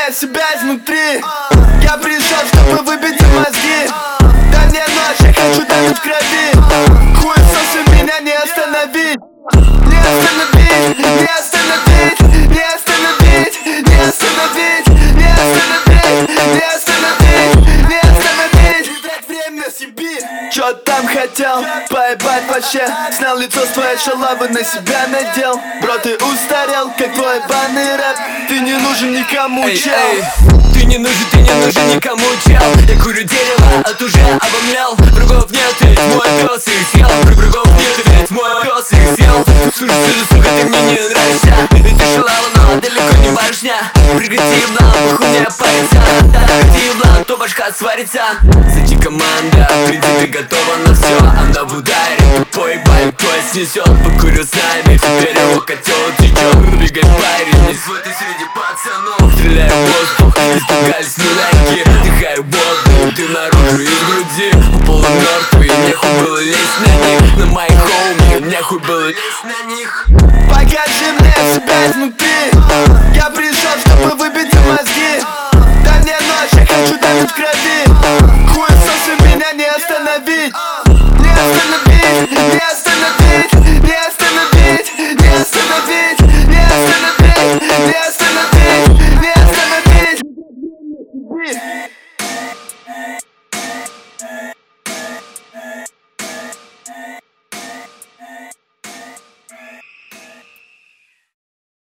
меня себя изнутри. Я пришел, чтобы выбить им мозги. Да не ночь, я хочу тонуть в крови. Хуесосы меня не остановить. Не остановить, не остановить, не остановить, не остановить, не остановить, не остановить, не остановить. Не трать время себе. Чё там хотел? Поебать вообще. Снял лицо с твоей шалавы, на себя надел. Бро, ты устарел, как твой банный рэп. Ты не нужен никому, чел. Ты не нужен никому, чел. Я курю дерево, а ты уже обомлел. Врагов нет, ведь мой пес их съел. Врагов нет, ведь мой пес их съел. Слушай, сука, ты мне не нравишься. Ты шалава, но далеко не барышня. Прекрати, блан, хуйня парится. Прекрати, блан, то башка сварится. Сади команда, в принципе, готова на все. Она в ударе, тупой байк, твой снесет. Покурю с нами, теперь его котел течет. Бегай, парень, не свой ты среди пацанов. Стреляю в воздух, испугались мудаки. Вдыхаю воду, ты наружу из груди. Полумертвые, нехуй было лезть на них. На моих хоуми, нехуй было лезть на них.